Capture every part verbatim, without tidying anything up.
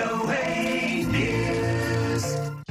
โอ เอ News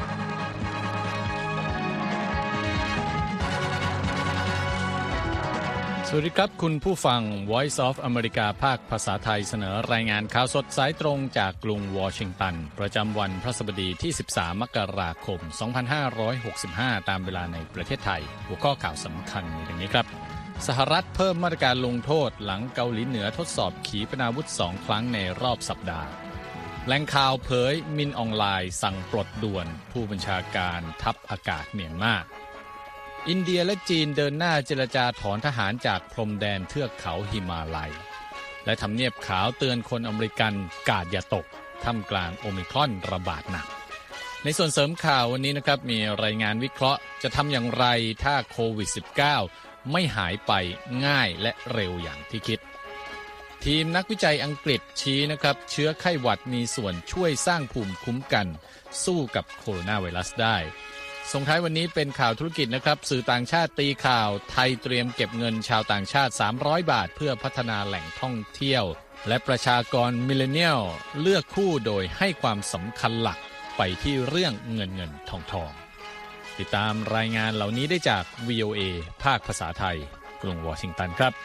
สวัสดีครับคุณผู้ฟัง Voice of America ภาคภาษาไทยเสนอรายงานข่าวสดสายตรงจากกรุงวอชิงตันประจำวันพฤหัสบดีที่สิบสามมกราคมสองพันห้าร้อยหกสิบห้าตามเวลาในประเทศไทยหัวข้อข่าวสำคัญมีดังนี้ครับสหรัฐเพิ่มมาตรการลงโทษหลังเกาหลีเหนือทดสอบขีปนาวุธสองครั้งในรอบสัปดาห์แหล่งข่าวเผยมินออนไลน์สั่งปลดด่วนผู้บัญชาการทัพอากาศเมียนมาอินเดียและจีนเดินหน้าเจรจาถอนทหารจากพรมแดนเทือกเขาหิมาลัยและทำเนียบขาวเตือนคนอเมริกันกาดอย่าตกท่ามกลางโอมิครอนระบาดหนักในส่วนเสริมข่าววันนี้นะครับมีรายงานวิเคราะห์จะทำอย่างไรถ้าโควิด สิบเก้า ไม่หายไปง่ายและเร็วอย่างที่คิดทีมนักวิจัยอังกฤษชี้นะครับเชื้อไข้หวัดมีส่วนช่วยสร้างภูมิคุ้มกันสู้กับโคโรนาไวรัสได้ส่งท้ายวันนี้เป็นข่าวธุรกิจนะครับสื่อต่างชาติตีข่าวไทยเตรียมเก็บเงินชาวต่างชาติสามร้อยบาทเพื่อพัฒนาแหล่งท่องเที่ยวและประชากรมิลเลนเนียลเลือกคู่โดยให้ความสำคัญหลักไปที่เรื่องเงินเงินทองทองติดตามรายงานเหล่านี้ได้จาก วี โอ เอ ภาคภาษาไทยกรุงวอชิงตันครับ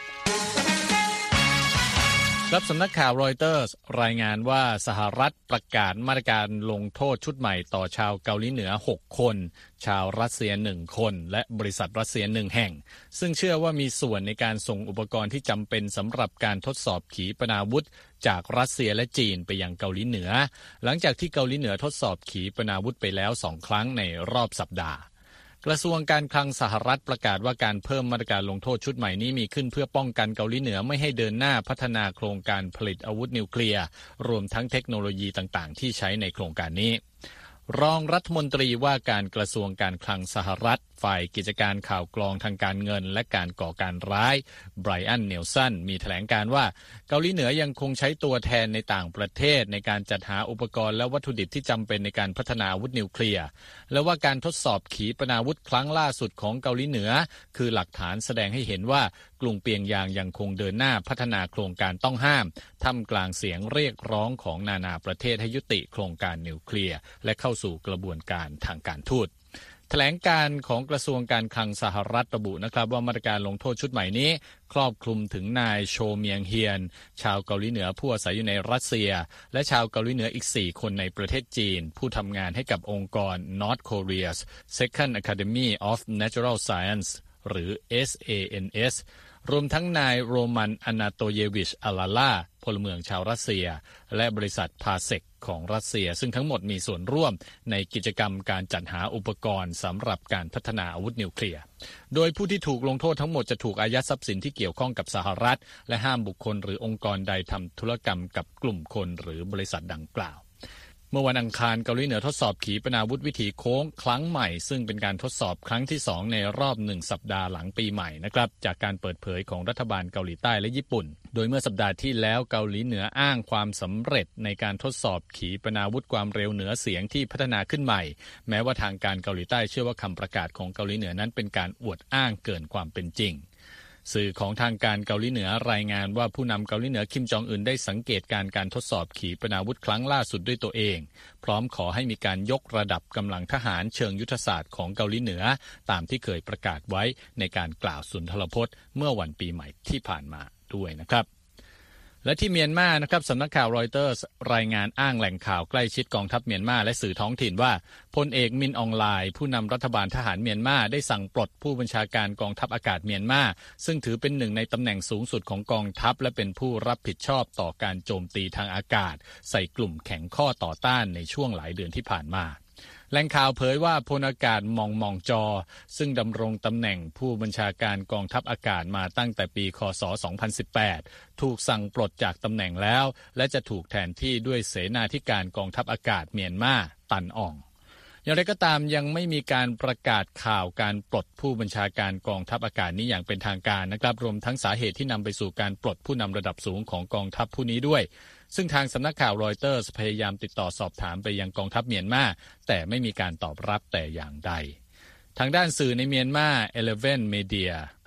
รับสำนักข่าวรอยเตอร์สรายงานว่าสหรัฐประกาศมาตรการลงโทษชุดใหม่ต่อชาวเกาหลีเหนือหกคนชาวรัสเซียหนึ่งคนและบริษัทรัสเซียหนึ่งแห่งซึ่งเชื่อว่ามีส่วนในการส่งอุปกรณ์ที่จำเป็นสำหรับการทดสอบขีปนาวุธจากรัสเซียและจีนไปยังเกาหลีเหนือหลังจากที่เกาหลีเหนือทดสอบขีปนาวุธไปแล้วสองครั้งในรอบสัปดาห์กระทรวงการคลังสหรัฐประกาศว่าการเพิ่มมาตรการลงโทษชุดใหม่นี้มีขึ้นเพื่อป้องกันเกาหลีเหนือไม่ให้เดินหน้าพัฒนาโครงการผลิตอาวุธนิวเคลียร์รวมทั้งเทคโนโลยีต่างๆที่ใช้ในโครงการนี้รองรัฐมนตรีว่าการกระทรวงการคลังสหรัฐฝ่ายกิจการข่าวกรองทางการเงินและการก่อการร้ายไบรอันเนลสันมีแถลงการว่าเกาหลีเหนือยังคงใช้ตัวแทนในต่างประเทศในการจัดหาอุปกรณ์และวัตถุดิบที่จำเป็นในการพัฒนาอาวุธนิวเคลียร์และว่าการทดสอบขีปนาวุธครั้งล่าสุดของเกาหลีเหนือคือหลักฐานแสดงให้เห็นว่ากรุงเปียงยางยังคงเดินหน้าพัฒนาโครงการต้องห้ามท่ามกลางเสียงเรียกร้องของนานาประเทศให้ยุติโครงการนิวเคลียร์และเข้าสู่กระบวนการทางการทูตแถลงการของกระทรวงการคลังสหรัฐระบุนะครับว่ามาตรการลงโทษชุดใหม่นี้ครอบคลุมถึงนายโชเมียงเฮียนชาวเกาหลีเหนือผู้อาศัยอยู่ในรัสเซียและชาวเกาหลีเหนืออีกสี่คนในประเทศจีนผู้ทำงานให้กับองค์กร North Korea's Second Academy of Natural Science หรือ เอส เอ เอ็น เอส รวมทั้งนายโรมันอนาโตเยวิชอาลาล่าพลเมืองชาวรัสเซียและบริษัทพาเซกของรัสเซียซึ่งทั้งหมดมีส่วนร่วมในกิจกรรมการจัดหาอุปกรณ์สำหรับการพัฒนาอาวุธนิวเคลียร์โดยผู้ที่ถูกลงโทษทั้งหมดจะถูกอายัดทรัพย์สินที่เกี่ยวข้องกับสหรัฐและห้ามบุคคลหรือองค์กรใดทำธุรกรรมกับกลุ่มคนหรือบริษัทดังกล่าวเมื่อวันอังคารเกาหลีเหนือทดสอบขีปนาวุธวิถีโค้งครั้งใหม่ซึ่งเป็นการทดสอบครั้งที่สองในรอบหนึ่งสัปดาห์หลังปีใหม่นะครับจากการเปิดเผยของรัฐบาลเกาหลีใต้และญี่ปุ่นโดยเมื่อสัปดาห์ที่แล้วเกาหลีเหนืออ้างความสำเร็จในการทดสอบขีปนาวุธความเร็วเหนือเสียงที่พัฒนาขึ้นใหม่แม้ว่าทางการเกาหลีใต้เชื่อว่าคำประกาศของเกาหลีเหนือนั้นเป็นการอวดอ้างเกินความเป็นจริงสื่อของทางการเกาหลีเหนือรายงานว่าผู้นำเกาหลีเหนือคิมจองอึนได้สังเกตการการทดสอบขีปนาวุธครั้งล่าสุดด้วยตัวเองพร้อมขอให้มีการยกระดับกำลังทหารเชิงยุทธศาสตร์ของเกาหลีเหนือตามที่เคยประกาศไว้ในการกล่าวสุนทรพจน์เมื่อวันปีใหม่ที่ผ่านมาด้วยนะครับและที่เมียนมานะครับสำนักข่าวรอยเตอร์สรายงานอ้างแหล่งข่าวใกล้ชิดกองทัพเมียนมาและสื่อท้องถิ่นว่าพลเอกมินอองไลน์ผู้นำรัฐบาลทหารเมียนมาได้สั่งปลดผู้บัญชาการกองทัพอากาศเมียนมาซึ่งถือเป็นหนึ่งในตำแหน่งสูงสุดของกองทัพและเป็นผู้รับผิดชอบต่อการโจมตีทางอากาศใส่กลุ่มแข็งข้อต่อต้านในช่วงหลายเดือนที่ผ่านมาแหล่งข่าวเผยว่าพลอากาศมองมองจอซึ่งดำรงตำแหน่งผู้บัญชาการกองทัพอากาศมาตั้งแต่ปีค.ศ. สองพันสิบแปดถูกสั่งปลดจากตำแหน่งแล้วและจะถูกแทนที่ด้วยเสนาธิการกองทัพอากาศเมียนมาตันอ่องอย่างไรก็ตามยังไม่มีการประกาศข่าวการปลดผู้บัญชาการกองทัพอากาศนี้อย่างเป็นทางการนะครับรวมทั้งสาเหตุที่นำไปสู่การปลดผู้นำระดับสูงของกองทัพผู้นี้ด้วยซึ่งทางสำนักข่าวรอยเตอร์สพยายามติดต่อสอบถามไปยังกองทัพเมียนมาแต่ไม่มีการตอบรับแต่อย่างใดทางด้านสื่อในเมียนมา Eleven Media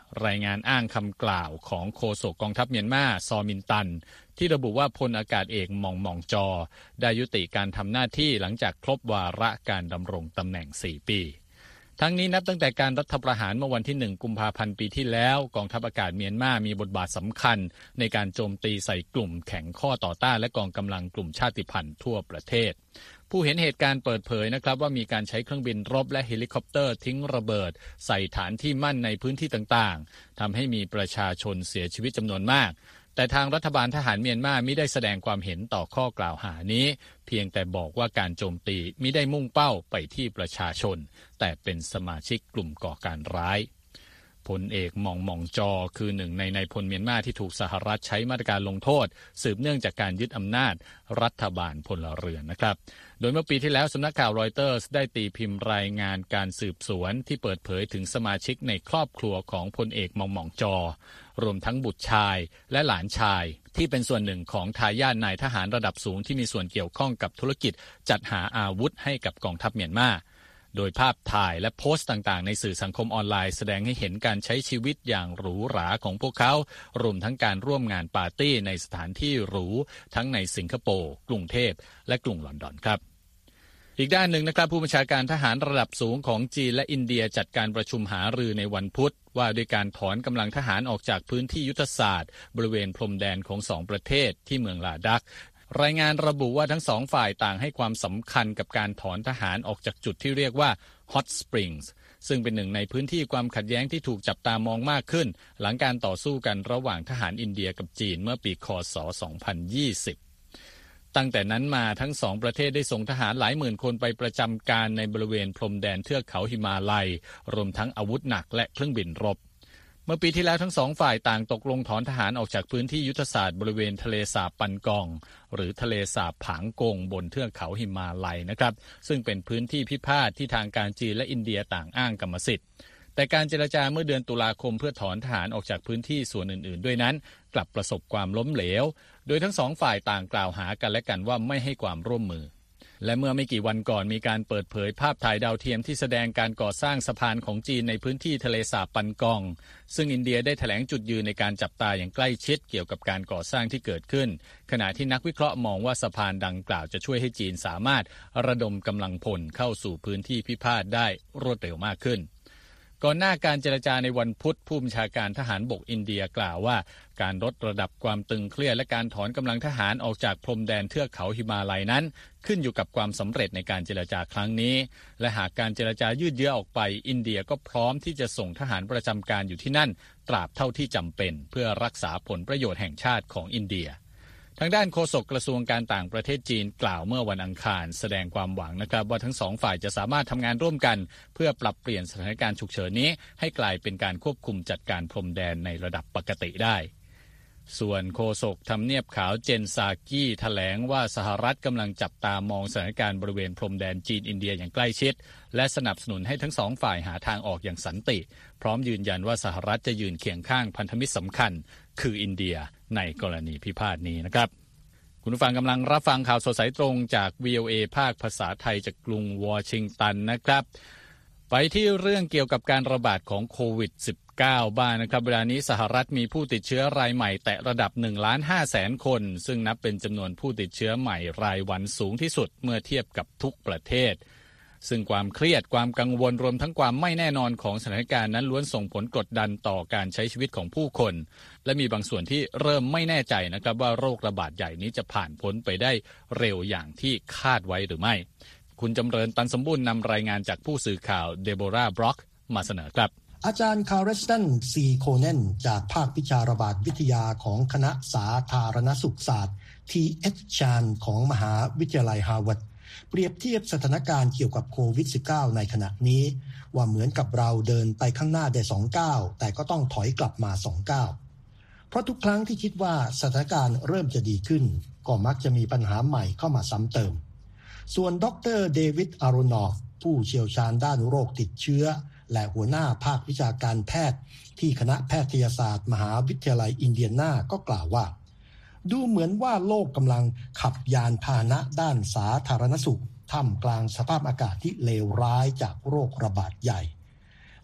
รายงานอ้างคำกล่าวของโฆษกกองทัพเมียนมาซอมินตันที่ระบุว่าพลอากาศเอกหม่องหม่องจอได้ยุติการทำหน้าที่หลังจากครบวาระการดำรงตำแหน่งสี่ปีทั้งนี้นับตั้งแต่การรัฐประหารเมื่อวันที่หนึ่งกุมภาพันธ์ปีที่แล้วกองทัพอากาศเมียนมามีบทบาทสำคัญในการโจมตีใส่กลุ่มแข็งข้อต่อต้านและกองกำลังกลุ่มชาติพันธุ์ทั่วประเทศผู้เห็นเหตุการณ์เปิดเผยนะครับว่ามีการใช้เครื่องบินรบและเฮลิคอปเตอร์ทิ้งระเบิดใส่ฐานที่มั่นในพื้นที่ต่างๆทำให้มีประชาชนเสียชีวิตจำนวนมากแต่ทางรัฐบาลทหารเมียนมามิได้แสดงความเห็นต่อข้อกล่าวหานี้เพียงแต่บอกว่าการโจมตีมิได้มุ่งเป้าไปที่ประชาชนแต่เป็นสมาชิกกลุ่มก่อการร้ายพลเอกหม่องหม่องจอคือหนึ่งในนายพลเมียนมาที่ถูกสหรัฐใช้มาตรการลงโทษสืบเนื่องจากการยึดอำนาจรัฐบาลพลเรือนนะครับโดยเมื่อปีที่แล้วสำนักข่าวรอยเตอร์สได้ตีพิมพ์รายงานการสืบสวนที่เปิดเผยถึงสมาชิกในครอบครัวของพลเอกหม่องหม่องจอรวมทั้งบุตรชายและหลานชายที่เป็นส่วนหนึ่งของทายาทนายทหารระดับสูงที่มีส่วนเกี่ยวข้องกับธุรกิจจัดหาอาวุธให้กับกองทัพเมียนมาโดยภาพถ่ายและโพสต์ต่างๆในสื่อสังคมออนไลน์แสดงให้เห็นการใช้ชีวิตอย่างหรูหราของพวกเขารวมทั้งการร่วมงานปาร์ตี้ในสถานที่หรูทั้งในสิงคโปร์กรุงเทพและกรุงลอนดอนครับอีกด้านหนึ่งนะครับผู้บัญชาการทหารระดับสูงของจีนและอินเดียจัดการประชุมหารือในวันพุธว่าด้วยการถอนกำลังทหารออกจากพื้นที่ยุทธศาสตร์บริเวณพรมแดนของสองประเทศที่เมืองลาดักรายงานระบุว่าทั้งสองฝ่ายต่างให้ความสำคัญกับการถอนทหารออกจากจุดที่เรียกว่า Hot Springs ซึ่งเป็นหนึ่งในพื้นที่ความขัดแย้งที่ถูกจับตามองมากขึ้นหลังการต่อสู้กันระหว่างทหารอินเดียกับจีนเมื่อปีค.ศ. สองพันยี่สิบตั้งแต่นั้นมาทั้งสองประเทศได้ส่งทหารหลายหมื่นคนไปประจำการในบริเวณพรมแดนเทือกเขาหิมาลัยรวมทั้งอาวุธหนักและเครื่องบินรบเมื่อปีที่แล้วทั้งสองฝ่ายต่างตกลงถอนทหารออกจากพื้นที่ยุทธศาสตร์บริเวณทะเลสาบปันกองหรือทะเลสาบผางกงบนเทือกเขาหิมาลัยนะครับซึ่งเป็นพื้นที่พิพาทที่ทางการจีนและอินเดียต่างอ้างกรรมสิทธิ์แต่การเจรจาเมื่อเดือนตุลาคมเพื่อถอนทหารออกจากพื้นที่ส่วนอื่นๆด้วยนั้นกลับประสบความล้มเหลวโดยทั้งสองฝ่ายต่างกล่าวหากันและกันว่าไม่ให้ความร่วมมือและเมื่อไม่กี่วันก่อนมีการเปิดเผยภาพถ่ายดาวเทียมที่แสดงการก่อสร้างสะพานของจีนในพื้นที่ทะเลสาบปันกองซึ่งอินเดียได้แถลงจุดยืนในการจับตาอย่างใกล้ชิดเกี่ยวกับการก่อสร้างที่เกิดขึ้นขณะที่นักวิเคราะห์มองว่าสะพานดังกล่าวจะช่วยให้จีนสามารถระดมกำลังพลเข้าสู่พื้นที่พิพาทได้รวดเร็วมากขึ้นก่อนหน้าการเจรจาในวันพุธผู้บัญชาการทหารบกอินเดียกล่าวว่าการลดระดับความตึงเครียดและการถอนกำลังทหารออกจากพรมแดนเทือกเขาหิมาลัยนั้นขึ้นอยู่กับความสำเร็จในการเจรจาครั้งนี้และหากการเจรจายืดเยื้อออกไปอินเดียก็พร้อมที่จะส่งทหารประจำการอยู่ที่นั่นตราบเท่าที่จำเป็นเพื่อรักษาผลประโยชน์แห่งชาติของอินเดียทางด้านโฆษกกระทรวงการต่างประเทศจีนกล่าวเมื่อวันอังคารแสดงความหวังนะครับว่าทั้งสองฝ่ายจะสามารถทำงานร่วมกันเพื่อปรับเปลี่ยนสถานการณ์ฉุกเฉินนี้ให้กลายเป็นการควบคุมจัดการพรมแดนในระดับปกติได้ส่วนโฆษกทำเนียบขาวเจนซากี้แถลงว่าสหรัฐกำลังจับตามองสถานการณ์บริเวณพรมแดนจีนอินเดียอย่างใกล้ชิดและสนับสนุนให้ทั้งสองฝ่ายหาทางออกอย่างสันติพร้อมยืนยันว่าสหรัฐจะยืนเคียงข้างพันธมิตรสำคัญคืออินเดียในกรณีพิพาทนี้นะครับคุณผู้ฟังกำลังรับฟังข่าวสดสายตรงจาก วี โอ เอ ภาคภาษาไทยจากกรุงวอชิงตันนะครับไปที่เรื่องเกี่ยวกับการระบาดของโควิด สิบเก้า บ้างนะครับเวลานี้สหรัฐมีผู้ติดเชื้อรายใหม่แตะระดับ หนึ่งล้านห้าแสน คนซึ่งนับเป็นจำนวนผู้ติดเชื้อใหม่รายวันสูงที่สุดเมื่อเทียบกับทุกประเทศซึ่งความเครียดความกังวลรวมทั้งความไม่แน่นอนของสถานการณ์นั้นล้วนส่งผลกดดันต่อการใช้ชีวิตของผู้คนและมีบางส่วนที่เริ่มไม่แน่ใจนะครับว่าโรคระบาดใหญ่นี้จะผ่านพ้นไปได้เร็วอย่างที่คาดไว้หรือไม่คุณจำเริญตันสมบูรณ์นำรายงานจากผู้สื่อข่าวเดโบราบล็อกมาเสนอครับอาจารย์คาร์เรสตันซีโคเนนจากภาควิชาระบาดวิทยาของคณะสาธารณสุขศาสตร์ ที เอช ชานของมหาวิทยาลัยฮาร์วาร์ดเปรียบเทียบสถานการณ์เกี่ยวกับโควิด สิบเก้า ในขณะนี้ว่าเหมือนกับเราเดินไปข้างหน้าได้สองก้าวแต่ก็ต้องถอยกลับมาสองก้าวเพราะทุกครั้งที่คิดว่าสถานการณ์เริ่มจะดีขึ้นก็มักจะมีปัญหาใหม่เข้ามาซ้ำเติมส่วนดรเดวิดอารอนอฟผู้เชี่ยวชาญด้านโรคติดเชื้อและหัวหน้าภาควิชาการแพทย์ที่คณะแพทยศาสตร์มหาวิทยาลัยอินเดียนาก็กล่าวว่าดูเหมือนว่าโลกกำลังขับยานพาหนะด้านสาธารณสุขท่ามกลางสภาพอากาศที่เลวร้ายจากโรคระบาดใหญ่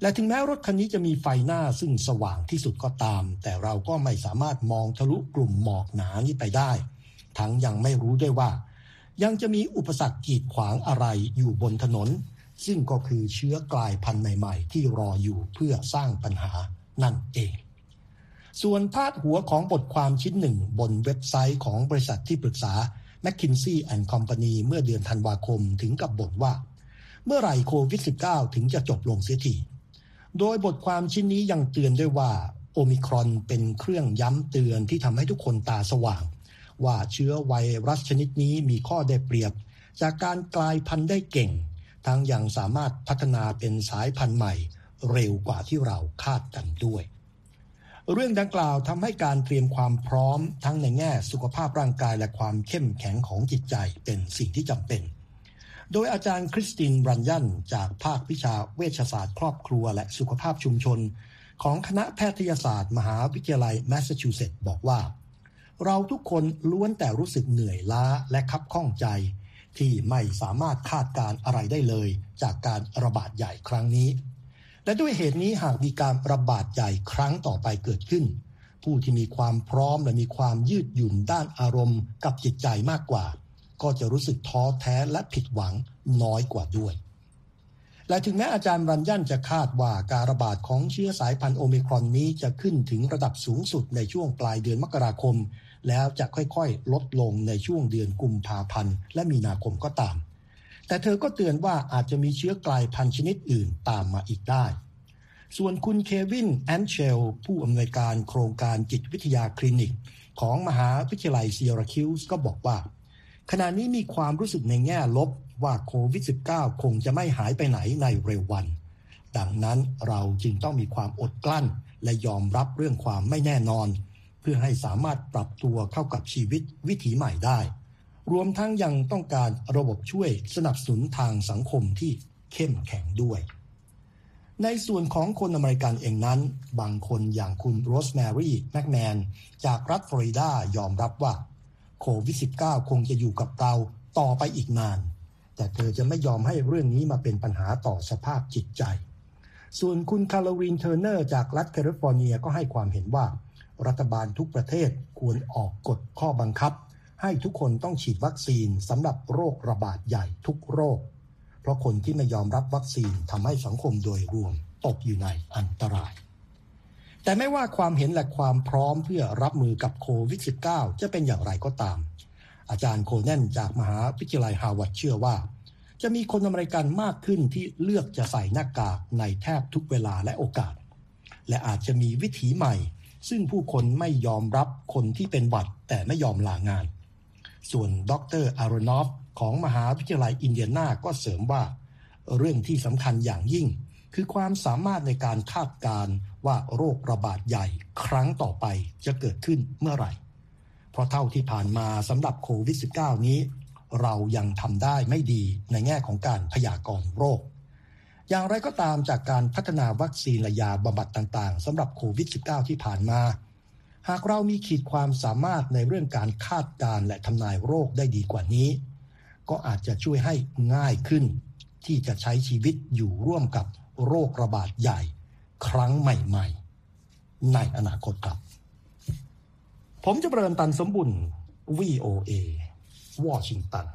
และถึงแม้รถคันนี้จะมีไฟหน้าซึ่งสว่างที่สุดก็ตามแต่เราก็ไม่สามารถมองทะลุกลุ่มหมอกหนานี้ไปได้ทั้งยังไม่รู้ด้วยว่ายังจะมีอุปสรรคกีดขวางอะไรอยู่บนถนนซึ่งก็คือเชื้อกลายพันธุ์ใหม่ๆที่รออยู่เพื่อสร้างปัญหานั่นเองส่วนพาดหัวของบทความชิ้นหนึ่งบนเว็บไซต์ของบริษัทที่ปรึกษา McKinsey and Company เมื่อเดือนธันวาคมถึงกับบ่นว่าเมื่อไหร่โควิด สิบเก้า ถึงจะจบลงเสียทีโดยบทความชิ้นนี้ยังเตือนด้วยว่าโอมิครอนเป็นเครื่องย้ำเตือนที่ทำให้ทุกคนตาสว่างว่าเชื้อไวรัสชนิดนี้มีข้อได้เปรียบจากการกลายพันธุ์ได้เก่งทั้งยังสามารถพัฒนาเป็นสายพันธุ์ใหม่เร็วกว่าที่เราคาดกันด้วยเรื่องดังกล่าวทำให้การเตรียมความพร้อมทั้งในแง่สุขภาพร่างกายและความเข้มแข็งของจิตใจเป็นสิ่งที่จำเป็นโดยอาจารย์คริสตินบรันยันจากภาควิชาเวชศาสตร์ครอบครัวและสุขภาพชุมชนของคณะแพทยศาสตร์มหาวิทยาลัยแมสซาชูเซตส์บอกว่าเราทุกคนล้วนแต่รู้สึกเหนื่อยล้าและคับข้องใจที่ไม่สามารถคาดการอะไรได้เลยจากการระบาดใหญ่ครั้งนี้และด้วยเหตุนี้หากมีการระบาดใหญ่ครั้งต่อไปเกิดขึ้นผู้ที่มีความพร้อมและมีความยืดหยุ่นด้านอารมณ์กับจิตใจมากกว่าก็จะรู้สึกท้อแท้และผิดหวังน้อยกว่าด้วยและถึงแม้อาจารย์รันยันจะคาดว่าการระบาดของเชื้อสายพันธุ์โอมิครอนนี้จะขึ้นถึงระดับสูงสุดในช่วงปลายเดือนมกราคมแล้วจะค่อยๆลดลงในช่วงเดือนกุมภาพันธ์และมีนาคมก็ตามแต่เธอก็เตือนว่าอาจจะมีเชื้อกลายพันธุ์ชนิดอื่นตามมาอีกได้ส่วนคุณเควินแอนเชลผู้อำนวยการโครงการจิตวิทยาคลินิกของมหาวิทยาลัยซีราคิวส์ก็บอกว่าขณะนี้มีความรู้สึกในแง่ลบว่าโควิด สิบเก้า คงจะไม่หายไปไหนในเร็ววันดังนั้นเราจึงต้องมีความอดกลั้นและยอมรับเรื่องความไม่แน่นอนเพื่อให้สามารถปรับตัวเข้ากับชีวิตวิถีใหม่ได้รวมทั้งยังต้องการระบบช่วยสนับสนุนทางสังคมที่เข้มแข็งด้วยในส่วนของคนอเมริกันเองนั้นบางคนอย่างคุณโรสแมรี่แมคแมนจากรัฐฟลอริดายอมรับว่าโควิด สิบเก้า คงจะอยู่กับเราต่อไปอีกนานแต่เธอจะไม่ยอมให้เรื่องนี้มาเป็นปัญหาต่อสภาพจิตใจส่วนคุณคาร์โลลีนเทอร์เนอร์จากรัฐแคลิฟอร์เนียก็ให้ความเห็นว่ารัฐบาลทุกประเทศควรออกกฎข้อบังคับให้ทุกคนต้องฉีดวัคซีนสำหรับโรคระบาดใหญ่ทุกโรคเพราะคนที่ไม่ยอมรับวัคซีนทำให้สังคมโดยรวมตกอยู่ในอันตรายแต่ไม่ว่าความเห็นและความพร้อมเพื่อรับมือกับโควิด สิบเก้า จะเป็นอย่างไรก็ตามอาจารย์โคแนนจากมหาวิทยาลัยฮาร์วาร์ดเชื่อว่าจะมีคนอเมริกันมากขึ้นที่เลือกจะใส่หน้ากากในแทบทุกเวลาและโอกาสและอาจจะมีวิถีใหม่ซึ่งผู้คนไม่ยอมรับคนที่เป็นหวัดแต่ไม่ยอมลางานส่วนดรอารอนอฟของมหาวิทยาลัยอินเดียนาก็เสริมว่าเรื่องที่สำคัญอย่างยิ่งคือความสามารถในการคาดการณ์ว่าโรคระบาดใหญ่ครั้งต่อไปจะเกิดขึ้นเมื่อไหร่เพราะเท่าที่ผ่านมาสำหรับโควิด สิบเก้า นี้เรายังทำได้ไม่ดีในแง่ของการพยากรณ์โรคอย่างไรก็ตามจากการพัฒนาวัคซีนและยาบำบัดต่างๆสำหรับโควิด สิบเก้า ที่ผ่านมาหากเรามีขีดความสามารถในเรื่องการคาดการณ์และทำนายโรคได้ดีกว่านี้ก็อาจจะช่วยให้ง่ายขึ้นที่จะใช้ชีวิตอยู่ร่วมกับโรคระบาดใหญ่ครั้งใหม่ๆในอนาคตครับผมจะเริญตันสมบุญ วี โอ เอ วอชิงตัน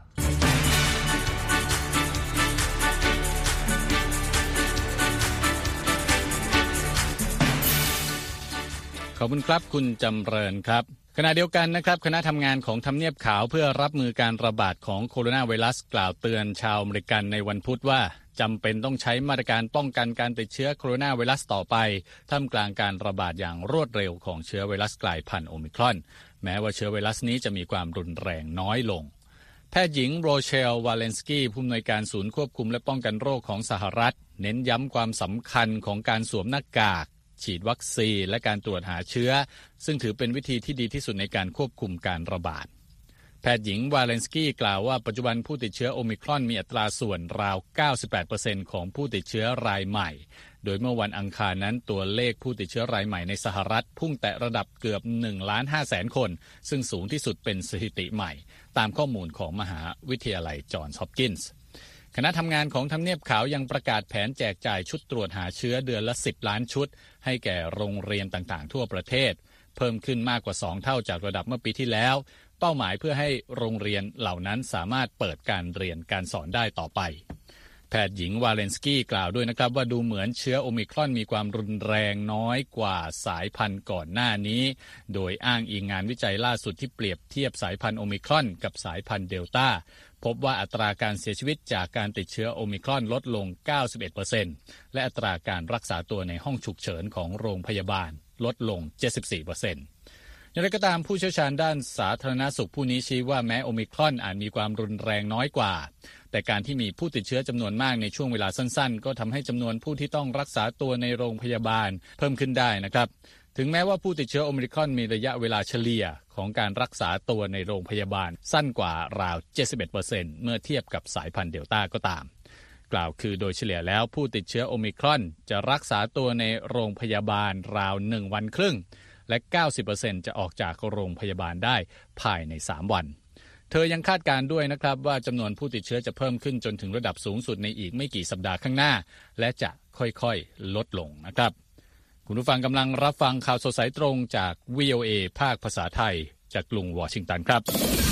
ขอบคุณครับคุณจำเริญครับขณะเดียวกันนะครับคณะทำงานของทำเนียบขาวเพื่อรับมือการระบาดของโคโรนาไวรัสกล่าวเตือนชาวอเมริกันในวันพุธว่าจำเป็นต้องใช้มาตรการป้องกันการติดเชื้อโคโรนาไวรัสต่อไปท่ามกลางการระบาดอย่างรวดเร็วของเชื้อไวรัสกลายพันธุ์โอมิครอนแม้ว่าเชื้อไวรัสนี้จะมีความรุนแรงน้อยลงแพทย์หญิงโรเชลวาเลนสกี้ผู้อำนวยการศูนย์ควบคุมและป้องกันโรคของสหรัฐเน้นย้ำความสำคัญของการสวมหน้ากากฉีดวัคซีนและการตรวจหาเชื้อซึ่งถือเป็นวิธีที่ดีที่สุดในการควบคุมการระบาดแพทย์หญิงวาเลนสกี้กล่าวว่าปัจจุบันผู้ติดเชื้อโอมิครอนมีอัตราส่วนราว เก้าสิบแปดเปอร์เซ็นต์ ของผู้ติดเชื้อรายใหม่โดยเมื่อวันอังคารนั้นตัวเลขผู้ติดเชื้อรายใหม่ในสหรัฐพุ่งแตะระดับเกือบ หนึ่งล้านห้าแสน คนซึ่งสูงที่สุดเป็นสถิติใหม่ตามข้อมูลของมหาวิทยาลัยจอห์นส์ฮอปกินส์คณะทำงานของทำเนียบขาวยังประกาศแผนแจกจ่ายชุดตรวจหาเชื้อเดือนละสิบล้านชุดให้แก่โรงเรียนต่างๆทั่วประเทศเพิ่มขึ้นมากกว่าสองเท่าจากระดับเมื่อปีที่แล้วเป้าหมายเพื่อให้โรงเรียนเหล่านั้นสามารถเปิดการเรียนการสอนได้ต่อไปแพทย์หญิงวาเลนสกี้กล่าวด้วยนะครับว่าดูเหมือนเชื้อโอมิครอนมีความรุนแรงน้อยกว่าสายพันธุ์ก่อนหน้านี้โดยอ้างอิงงานวิจัยล่าสุดที่เปรียบเทียบสายพันธุ์โอมิครอนกับสายพันธุ์เดลต้าพบว่าอัตราการเสียชีวิตจากการติดเชื้อโอมิครอนลดลง เก้าสิบเอ็ดเปอร์เซ็นต์ และอัตราการรักษาตัวในห้องฉุกเฉินของโรงพยาบาลลดลง เจ็ดสิบสี่เปอร์เซ็นต์อย่างไรก็ตามผู้เชี่ยวชาญด้านสาธารณสุขผู้นี้ชี้ว่าแม้โอมิครอนอาจมีความรุนแรงน้อยกว่าแต่การที่มีผู้ติดเชื้อจำนวนมากในช่วงเวลาสั้นๆก็ทำให้จำนวนผู้ที่ต้องรักษาตัวในโรงพยาบาลเพิ่มขึ้นได้นะครับถึงแม้ว่าผู้ติดเชื้อโอมิครอนมีระยะเวลาเฉลี่ยของการรักษาตัวในโรงพยาบาลสั้นกว่าราว เจ็ดสิบเอ็ดเปอร์เซ็นต์ เมื่อเทียบกับสายพันธุ์เดลต้าก็ตามกล่าวคือโดยเฉลี่ยแล้วผู้ติดเชื้อโอมิครอนจะรักษาตัวในโรงพยาบาลราวหนึ่งวันครึ่งและ เก้าสิบเปอร์เซ็นต์ จะออกจากโรงพยาบาลได้ภายในสามวันเธอยังคาดการณ์ด้วยนะครับว่าจำนวนผู้ติดเชื้อจะเพิ่มขึ้นจนถึงระดับสูงสุดในอีกไม่กี่สัปดาห์ข้างหน้าและจะค่อยๆลดลงนะครับคุณผู้ฟังกำลังรับฟังข่าวสดสายตรงจาก วี โอ เอ ภาคภาษาไทยจากกรุงวอชิงตันครับ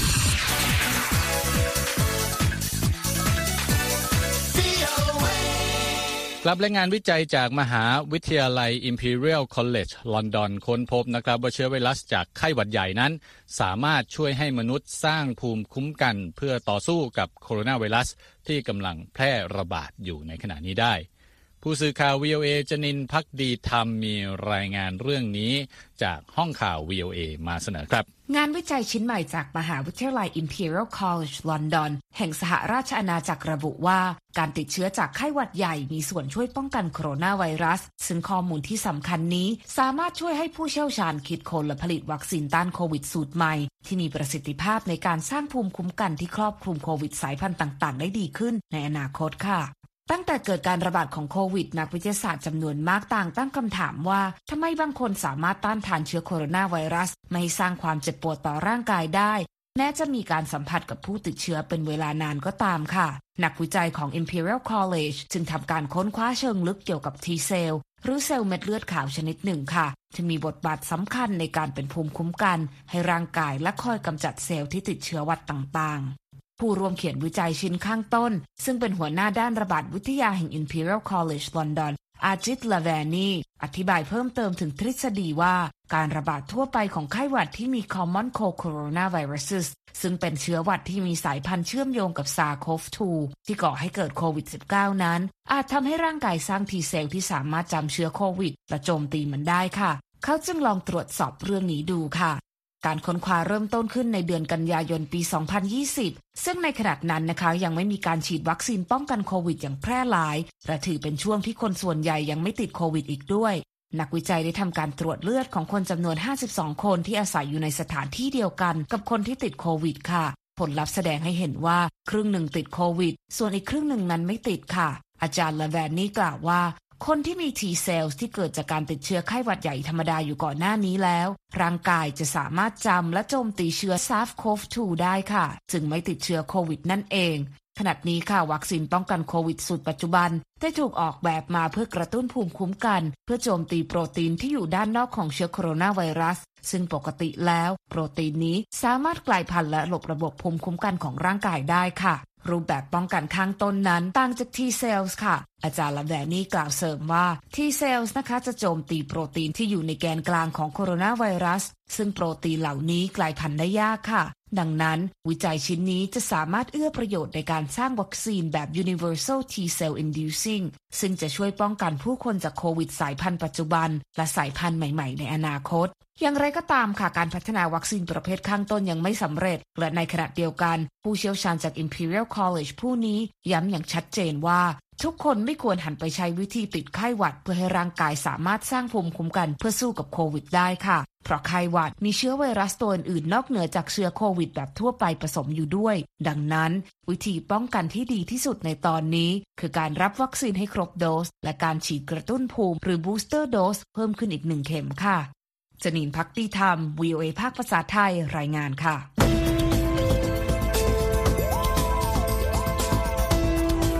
กลับรายงานวิจัยจากมหาวิทยาลัย Imperial College London ค้นพบนะครับว่าเชื้อไวรัสจากไข้หวัดใหญ่นั้นสามารถช่วยให้มนุษย์สร้างภูมิคุ้มกันเพื่อต่อสู้กับโคโรนาไวรัสที่กำลังแพร่ระบาดอยู่ในขณะนี้ได้ผู้สื่อข่าว วี โอ เอ จนินทร์ ภักดีธรรมมีรายงานเรื่องนี้จากห้องข่าว วี โอ เอ มาเสนอครับงานวิจัยชิ้นใหม่จากมหาวิทยาลัย Imperial College London แห่งสหราชอาณาจักรระบุว่าการติดเชื้อจากไข้หวัดใหญ่มีส่วนช่วยป้องกันโคโรนาไวรัสซึ่งข้อมูลที่สำคัญนี้สามารถช่วยให้ผู้เชี่ยวชาญคิดค้นและผลิตวัคซีนต้านโควิดสูตรใหม่ที่มีประสิทธิภาพในการสร้างภูมิคุ้มกันที่ครอบคลุมโควิดสายพันธุ์ต่างๆได้ดีขึ้นในอนาคตค่ะตั้งแต่เกิดการระบาดของโควิดนักวิทยาศาสตร์จำนวนมากต่างตั้งคำถามว่าทำไมบางคนสามารถต้านทานเชื้อโคโรนาไวรัสไม่สร้างความเจ็บปวดต่อร่างกายได้แม้จะมีการสัมผัสกับผู้ติดเชื้อเป็นเวลานานก็ตามค่ะนักวิจัยของ Imperial College จึงทำการค้นคว้าเชิงลึกเกี่ยวกับ T เซลล์หรือเซลล์เม็ดเลือดขาวชนิดหนึ่งค่ะที่มีบทบาทสำคัญในการเป็นภูมิคุ้มกันให้ร่างกายและคอยกำจัดเซลล์ที่ติดเชื้อหวัดต่างๆผู้ร่วมเขียนวิจัยชิ้นข้างต้นซึ่งเป็นหัวหน้าด้านระบาดวิทยาแห่ง Imperial College London อาจิต ลาแวนีอธิบายเพิ่มเติมถึงทฤษฎีว่าการระบาดทั่วไปของไข้หวัดที่มี Common Cold Coronaviruses ซึ่งเป็นเชื้อหวัดที่มีสายพันธุ์เชื่อมโยงกับ ซาร์ โคฟ ทู ที่ก่อให้เกิดโควิด สิบเก้า นั้นอาจทำให้ร่างกายสร้าง T เซลล์ที่สามารถจำเชื้อโควิดและโจมตีมันได้ค่ะเขาจึงลองตรวจสอบเรื่องนี้ดูค่ะการค้นคว้าเริ่มต้นขึ้นในเดือนกันยายนปี สองพันยี่สิบ ซึ่งในขณะนั้นนะคะยังไม่มีการฉีดวัคซีนป้องกันโควิดอย่างแพร่หลายและถือเป็นช่วงที่คนส่วนใหญ่ยังไม่ติดโควิดอีกด้วยนักวิจัยได้ทำการตรวจเลือดของคนจำนวนห้าสิบสองคนที่อาศัยอยู่ในสถานที่เดียวกันกับคนที่ติดโควิดค่ะผลลัพธ์แสดงให้เห็นว่าครึ่งหนึ่งติดโควิดส่วนอีกครึ่งหนึ่งนั้นไม่ติดค่ะอาจารย์ลาแวนนี่กล่าวว่าคนที่มี T เซลล์ที่เกิดจากการติดเชื้อไข้หวัดใหญ่ธรรมดาอยู่ก่อนหน้านี้แล้วร่างกายจะสามารถจำและโจมตีเชื้อ ซาร์ โคฟ ทู ได้ค่ะจึงไม่ติดเชื้อโควิดนั่นเองขณะนี้ค่ะวัคซีนป้องกันโควิดสูตรปัจจุบันได้ถูกออกแบบมาเพื่อกระตุ้นภูมิคุ้มกันเพื่อโจมตีโปรตีนที่อยู่ด้านนอกของเชื้อโคโรนาไวรัสซึ่งปกติแล้วโปรตีนนี้สามารถกลายพันธุ์และหลบระบบภูมิคุ้มกันของร่างกายได้ค่ะรูปแบบป้องกันข้างต้นนั้นต่างจาก T cells ค่ะอาจารย์ลาแวนนี่กล่าวเสริมว่า T cells นะคะจะโจมตีโปรตีนที่อยู่ในแกนกลางของโคโรนาไวรัสซึ่งโปรตีนเหล่านี้กลายพันธุ์ได้ยากค่ะดังนั้นวิจัยชิ้นนี้จะสามารถเอื้อประโยชน์ในการสร้างวัคซีนแบบ Universal T cell inducing ซึ่งจะช่วยป้องกันผู้คนจากโควิดสายพันธุ์ปัจจุบันและสายพันธุ์ใหม่ๆในอนาคตอย่างไรก็ตามค่ะการพัฒนาวัคซีนประเภทข้างต้นยังไม่สำเร็จและในขณะเดียวกันผู้เชี่ยวชาญจาก Imperial College ผู้นี้ย้ำอย่างชัดเจนว่าทุกคนไม่ควรหันไปใช้วิธีติดไข้หวัดเพื่อให้ร่างกายสามารถสร้างภูมิคุ้มกันเพื่อสู้กับโควิดได้ค่ะเพราะไข้หวัดมีเชื้อไวรัสตัวอื่นๆนอกเหนือจากเชื้อโควิดแบบทั่วไปผสมอยู่ด้วยดังนั้นวิธีป้องกันที่ดีที่สุดในตอนนี้คือการรับวัคซีนให้ครบโดสและการฉีดกระตุ้นภูมิหรือ Booster Dose เพิ่มขึ้นอีกหนึ่งเข็มค่ะจนินทร์ ภักดีธรรม วี โอ เอ ภาคภาษาไทยรายงานค่ะ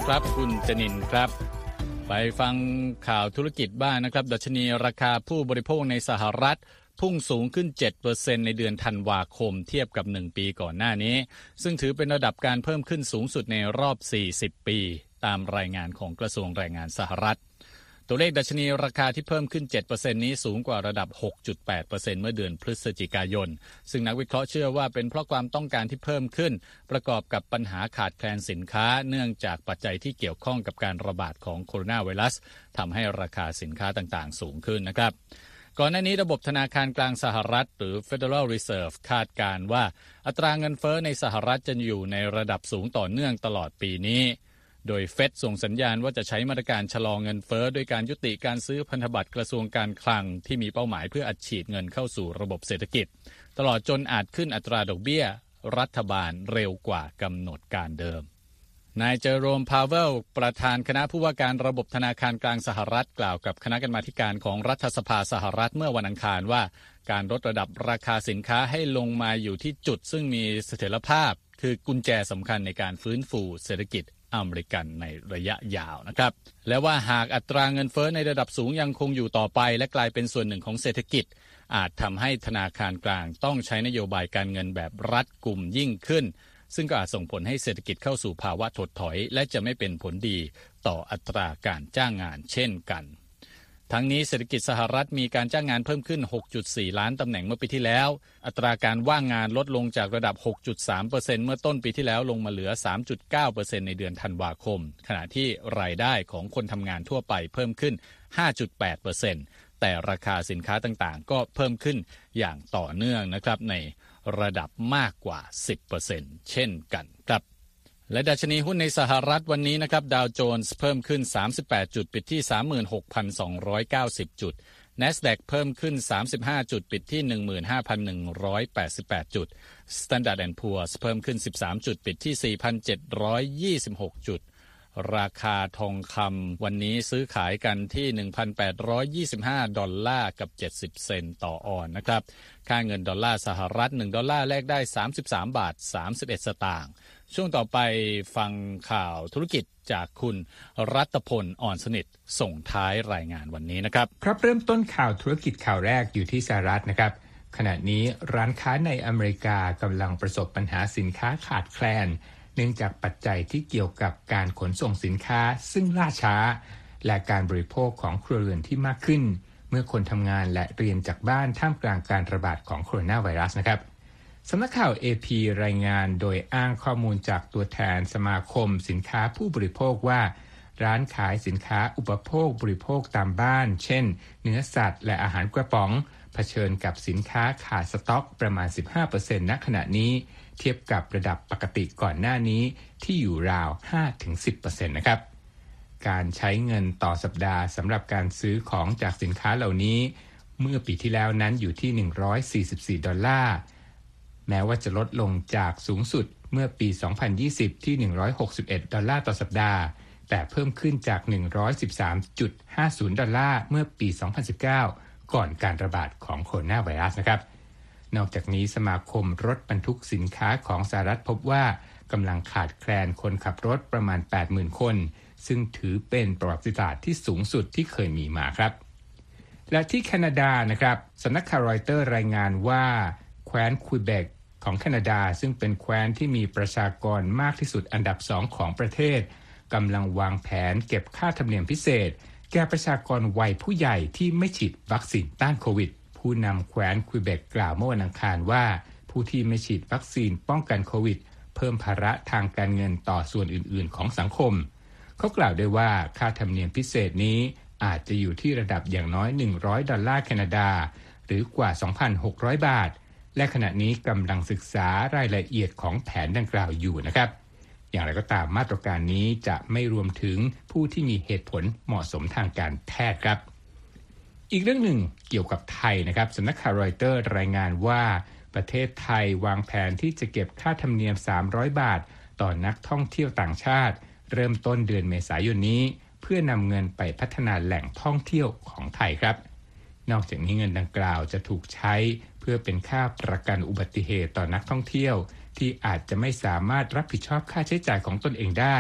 ครับคุณจนินครับไปฟังข่าวธุรกิจบ้าง นะครับดัชนีราคาผู้บริโภคในสหรัฐพุ่งสูงขึ้น เจ็ดเปอร์เซ็นต์ ในเดือนธันวาคมเทียบกับหนึ่งปีก่อนหน้านี้ซึ่งถือเป็นระดับการเพิ่มขึ้นสูงสุดในรอบสี่สิบปีตามรายงานของกระทรวงแรงงานสหรัฐตัวเลขดัชนีราคาที่เพิ่มขึ้น เจ็ดเปอร์เซ็นต์ นี้สูงกว่าระดับ หกจุดแปดเปอร์เซ็นต์ เมื่อเดือนพฤศจิกายนซึ่งนักวิเคราะห์เชื่อว่าเป็นเพราะความต้องการที่เพิ่มขึ้นประกอบกับปัญหาขาดแคลนสินค้าเนื่องจากปัจจัยที่เกี่ยวข้องกับการระบาดของโคโรนาไวรัสทำให้ราคาสินค้าต่างๆสูงขึ้นนะครับก่อนหน้านี้ระบบธนาคารกลางสหรัฐหรือ Federal Reserve คาดการณ์ว่าอัตราเงินเฟ้อในสหรัฐจะอยู่ในระดับสูงต่อเนื่องตลอดปีนี้โดยเฟดส่งสัญญาณว่าจะใช้มาตรการชะลอเงินเฟ้อโดยการยุติการซื้อพันธบัตรกระทรวงการคลังที่มีเป้าหมายเพื่ออัดฉีดเงินเข้าสู่ระบบเศรษฐกิจตลอดจนอาจขึ้นอัตราดอกเบี้ยรัฐบาลเร็วกว่ากำหนดการเดิมนายเจอโรม พาวเวลประธานคณะผู้ว่าการระบบธนาคารกลางสหรัฐกล่าวกับคณะกรรมาธิการของรัฐสภาสหรัฐเมื่อวันอังคารว่าการลดระดับราคาสินค้าให้ลงมาอยู่ที่จุดซึ่งมีเสถียรภาพคือกุญแจสำคัญในการฟื้นฟูเศรษฐกิจอเมริกันในระยะยาวนะครับและว่าหากอัตราเงินเฟ้อในระดับสูงยังคงอยู่ต่อไปและกลายเป็นส่วนหนึ่งของเศรษฐกิจอาจทำให้ธนาคารกลางต้องใช้นโยบายการเงินแบบรัดกุมยิ่งขึ้นซึ่งก็อาจส่งผลให้เศรษฐกิจเข้าสู่ภาวะถดถอยและจะไม่เป็นผลดีต่ออัตราการจ้างงานเช่นกันทั้งนี้เศรษฐกิจสหรัฐมีการจ้างงานเพิ่มขึ้น หกจุดสี่ ล้านตำแหน่งเมื่อปีที่แล้วอัตราการว่างงานลดลงจากระดับ หกจุดสามเปอร์เซ็นต์ เมื่อต้นปีที่แล้วลงมาเหลือ สามจุดเก้าเปอร์เซ็นต์ ในเดือนธันวาคมขณะที่รายได้ของคนทำงานทั่วไปเพิ่มขึ้น ห้าจุดแปดเปอร์เซ็นต์ แต่ราคาสินค้าต่างๆก็เพิ่มขึ้นอย่างต่อเนื่องนะครับในระดับมากกว่า สิบเปอร์เซ็นต์ เช่นกันครับและดัชนีหุ้นในสหรัฐวันนี้นะครับดาวโจนส์เพิ่มขึ้นสามสิบแปดจุดปิดที่ สามหมื่นหกพันสองร้อยเก้าสิบ จุด NASDAQ เพิ่มขึ้นสามสิบห้าจุดปิดที่ หนึ่งหมื่นห้าพันหนึ่งร้อยแปดสิบแปด จุด Standard แอนด์ Poor's เพิ่มขึ้นสิบสามจุดปิดที่ สี่พันเจ็ดร้อยยี่สิบหก จุดราคาทองคำวันนี้ซื้อขายกันที่ หนึ่งพันแปดร้อยยี่สิบห้า ดอลลาร์กับเจ็ดสิบเซนต์ต่อออนซ์นะครับค่าเงินดอลลาร์สหรัฐหนึ่งดอลลาร์แลกได้สามสิบสามบาทสามสิบเอ็ดสตางค์ช่วงต่อไปฟังข่าวธุรกิจจากคุณรัตพลอ่อนสนิทส่งท้ายรายงานวันนี้นะครับครับเริ่มต้นข่าวธุรกิจข่าวแรกอยู่ที่สหรัฐนะครับขณะนี้ร้านค้าในอเมริกากำลังประสบปัญหาสินค้าขาดแคลนเนื่องจากปัจจัยที่เกี่ยวกับการขนส่งสินค้าซึ่งล่าช้าและการบริโภคของครัวเรือนที่มากขึ้นเมื่อคนทำงานและเรียนจากบ้านท่ามกลางการระบาดของโคโรนาไวรัสนะครับสำนักข่าว เอ พี รายงานโดยอ้างข้อมูลจากตัวแทนสมาคมสินค้าผู้บริโภคว่าร้านขายสินค้าอุปโภคบริโภคตามบ้านเช่นเนื้อสัตว์และอาหารกระป๋องเผชิญกับสินค้าขาดสต็อกประมาณ สิบห้าเปอร์เซ็นต์ ณขณะนี้เทียบกับระดับปกติก่อนหน้านี้ที่อยู่ราว ห้าถึงสิบเปอร์เซ็นต์ นะครับการใช้เงินต่อสัปดาห์สำหรับการซื้อของจากสินค้าเหล่านี้เมื่อปีที่แล้วนั้นอยู่ที่หนึ่งร้อยสี่สิบสี่ดอลลาร์แม้ว่าจะลดลงจากสูงสุดเมื่อปีสองพันยี่สิบที่หนึ่งร้อยหกสิบเอ็ดดอลลาร์ต่อสัปดาห์แต่เพิ่มขึ้นจาก หนึ่งร้อยสิบสามจุดห้าศูนย์ดอลลาร์เมื่อปีสองพันสิบเก้าก่อนการระบาดของโคโรนาไวรัสนะครับนอกจากนี้สมาคมรถบรรทุกสินค้าของสหรัฐพบว่ากำลังขาดแคลนคนขับรถประมาณ แปดหมื่น คนซึ่งถือเป็นประวัติศาสตร์ที่สูงสุดที่เคยมีมาครับและที่แคนาดานะครับสำนักข่าวรอยเตอร์รายงานว่าแคว้นควิเบกของแคนาดาซึ่งเป็นแคว้นที่มีประชากรมากที่สุดอันดับสองของประเทศกำลังวางแผนเก็บค่าธรรมเนียมพิเศษแก่ประชากรวัยผู้ใหญ่ที่ไม่ฉีดวัคซีนต้านโควิดผู้นำแคว้นควิเบกกล่าวเมื่อวันอังคารว่าผู้ที่ไม่ฉีดวัคซีนป้องกันโควิดเพิ่มภาระทางการเงินต่อส่วนอื่นๆของสังคมเขากล่าวด้วยว่าค่าธรรมเนียมพิเศษนี้อาจจะอยู่ที่ระดับอย่างน้อยหนึ่งร้อยดอลลาร์แคนาดาหรือกว่า สองพันหกร้อย บาทและขณะนี้กำลังศึกษารายละเอียดของแผนดังกล่าวอยู่นะครับอย่างไรก็ตามมาตรการนี้จะไม่รวมถึงผู้ที่มีเหตุผลเหมาะสมทางการแพทย์ครับอีกเรื่องหนึ่งเกี่ยวกับไทยนะครับสำนักข่าวรอยเตอร์รายงานว่าประเทศไทยวางแผนที่จะเก็บค่าธรรมเนียมสามร้อยบาทต่อนักท่องเที่ยวต่างชาติเริ่มต้นเดือนเมษายนนี้เพื่อนำเงินไปพัฒนาแหล่งท่องเที่ยวของไทยครับนอกจากนี้เงินดังกล่าวจะถูกใช้เพื่อเป็นค่าประกันอุบัติเหตุต่อนักท่องเที่ยวที่อาจจะไม่สามารถรับผิดชอบค่าใช้จ่ายของตนเองได้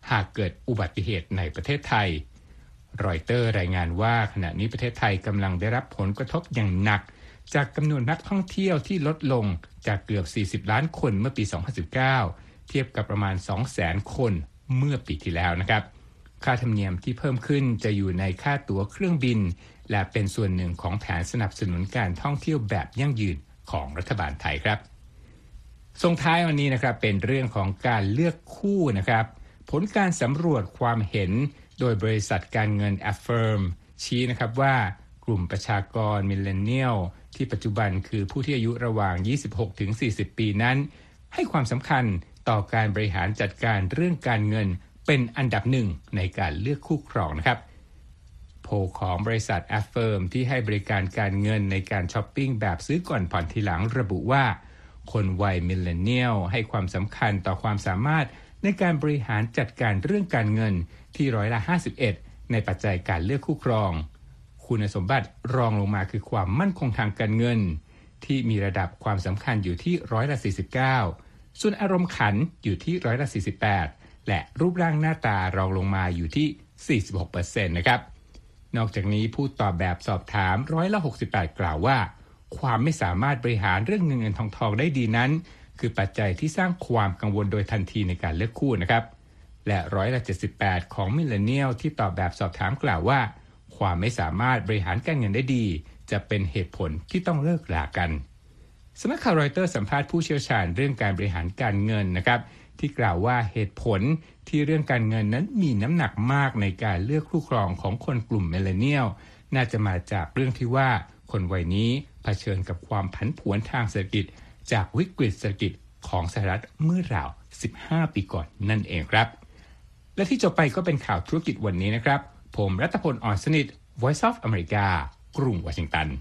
หากเกิดอุบัติเหตุในประเทศไทยรอยเตอร์รายงานว่าขณะนี้ประเทศไทยกำลังได้รับผลกระทบอย่างหนักจากจำนวนนักท่องเที่ยวที่ลดลงจากเกือบสี่สิบล้านคนเมื่อปี สองพันสิบเก้า เทียบกับประมาณ สองแสน คนเมื่อปีที่แล้วนะครับค่าธรรมเนียมที่เพิ่มขึ้นจะอยู่ในค่าตั๋วเครื่องบินและเป็นส่วนหนึ่งของแผนสนับสนุนการท่องเที่ยวแบบยั่งยืนของรัฐบาลไทยครับส่งท้ายวันนี้นะครับเป็นเรื่องของการเลือกคู่นะครับผลการสำรวจความเห็นโดยบริษัทการเงิน Affirm ชี้นะครับว่ากลุ่มประชากรมิลเลนเนียลที่ปัจจุบันคือผู้ที่อายุระหว่าง ยี่สิบหกถึงสี่สิบ ปีนั้นให้ความสำคัญต่อการบริหารจัดการเรื่องการเงินเป็นอันดับหนึ่งในการเลือกคู่ครองนะครับโพลของบริษัท Affirm ที่ให้บริการการเงินในการช้อปปิ้งแบบซื้อก่อนผ่อนทีหลังระบุว่าคนวัยมิลเลนเนียลให้ความสำคัญต่อความสามารถในการบริหารจัดการเรื่องการเงินที่ร้อยละห้าสิบเอ็ดในปัจจัยการเลือกคู่ครองคุณสมบัติรองลงมาคือความมั่นคงทางการเงินที่มีระดับความสำคัญอยู่ที่ร้อยละสี่สิบเก้าส่วนอารมณ์ขันอยู่ที่ร้อยละสี่สิบแปดและรูปร่างหน้าตารองลงมาอยู่ที่ สี่สิบหกเปอร์เซ็นต์ นะครับนอกจากนี้ผู้ตอบแบบสอบถามร้อยละหกสิบแปดกล่าวว่าความไม่สามารถบริหารเรื่องเงินเงินทองทองได้ดีนั้นคือปัจจัยที่สร้างความกังวลโดยทันทีในการเลือกคู่นะครับและร้อยละเจ็ดสิบแปดของมิลเลนเนียลที่ตอบแบบสอบถามกล่าวว่าความไม่สามารถบริหารการเงินได้ดีจะเป็นเหตุผลที่ต้องเลิกรากันสำนักข่าวรอยเตอร์สัมภาษณ์ผู้เชี่ยวชาญเรื่องการบริหารการเงินนะครับที่กล่าวว่าเหตุผลที่เรื่องการเงินนั้นมีน้ำหนักมากในการเลือกคู่ครองของคนกลุ่มมิลเลนเนียลน่าจะมาจากเรื่องที่ว่าคนวัยนี้เผชิญกับความผันผวนทางเศรษฐกิจจากวิกฤตเศรษฐกิจของสหรัฐเมื่อราวสิบห้าปีก่อนนั่นเองครับและที่จบไปก็เป็นข่าวธุรกิจวันนี้นะครับผมรัตพล อ่อนสนิท Voice of America กรุงวอชิงตัน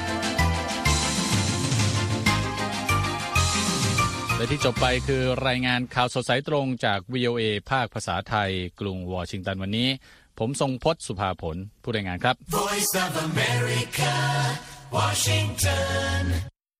และที่จบไปคือรายงานข่าวสดสายตรงจาก วี โอ เอ ภาคภาษาไทยกรุงวอชิงตันวันนี้ผมทรงพจน์สุภาผลผู้รายงานครับ Voice of America Washington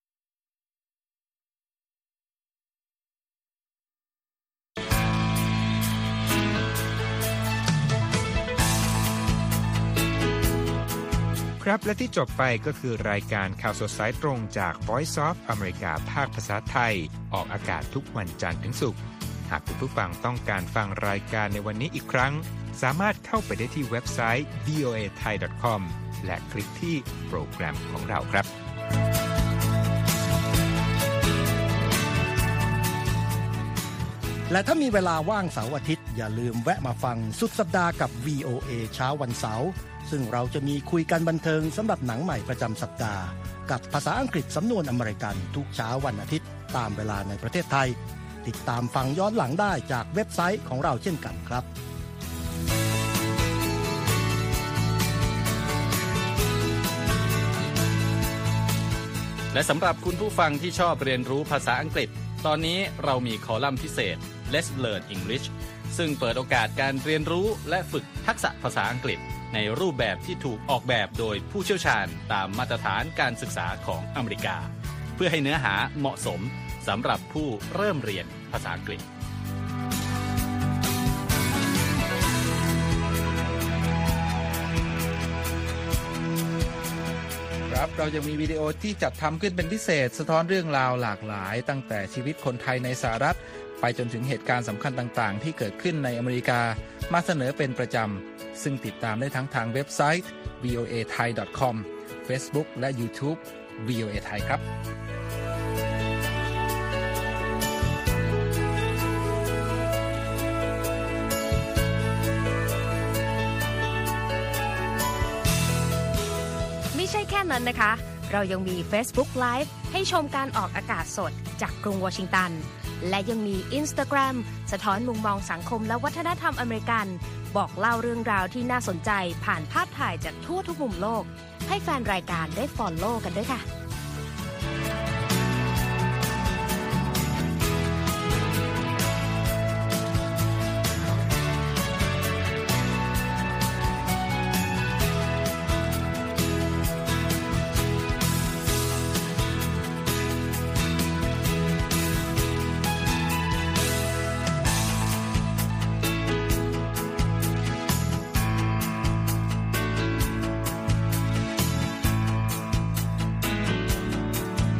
ครับและที่จบไปก็คือรายการข่าวสดสายตรงจาก Voice of America ภาคภาษาไทยออกอากาศทุกวันจันทร์ถึงศุกร์หากคุณผู้ฟังต้องการฟังรายการในวันนี้อีกครั้งสามารถเข้าไปได้ที่เว็บไซต์ วี โอ เอ ไทย ดอท คอม และคลิกที่โปรแกรมของเราครับและถ้ามีเวลาว่างเสาร์อาทิตย์อย่าลืมแวะมาฟังสุดสัปดาห์กับ วี โอ เอ เช้าวันเสาร์ซึ่งเราจะมีคุยกันบันเทิงสำหรับหนังใหม่ประจำสัปดาห์กับภาษาอังกฤษสำนวนอเมริกันทุกเช้าวันอาทิตย์ตามเวลาในประเทศไทยติดตามฟังย้อนหลังได้จากเว็บไซต์ของเราเช่นกันครับและสำหรับคุณผู้ฟังที่ชอบเรียนรู้ภาษาอังกฤษตอนนี้เรามีคอลัมน์พิเศษ Let's Learn English ซึ่งเปิดโอกาสการเรียนรู้และฝึกทักษะภาษาอังกฤษในรูปแบบที่ถูกออกแบบโดยผู้เชี่ยวชาญตามมาตรฐานการศึกษาของอเมริกาเพื่อให้เนื้อหาเหมาะสมสำหรับผู้เริ่มเรียนภาษาอังกฤษครับเรายังมีวิดีโอที่จัดทำขึ้นเป็นพิเศษสะท้อนเรื่องราวหลากหลายตั้งแต่ชีวิตคนไทยในสหรัฐไปจนถึงเหตุการณ์สำคัญต่างๆที่เกิดขึ้นในอเมริกามาเสนอเป็นประจำซึ่งติดตามได้ทั้งทางเว็บไซต์ วี โอ เอ ไทย ดอท คอม Facebook และ YouTube วี โอ เอ ไทยครับไม่ใช่แค่นั้นนะคะเรายังมี Facebook Live ให้ชมการออกอากาศสดจากกรุงวอชิงตันและยังมี Instagram สะท้อนมุมมองสังคมและวัฒนธรรมอเมริกันบอกเล่าเรื่องราวที่น่าสนใจผ่านภาพถ่ายจากทั่วทุกมุมโลกให้แฟนรายการได้ follow กันด้วยค่ะ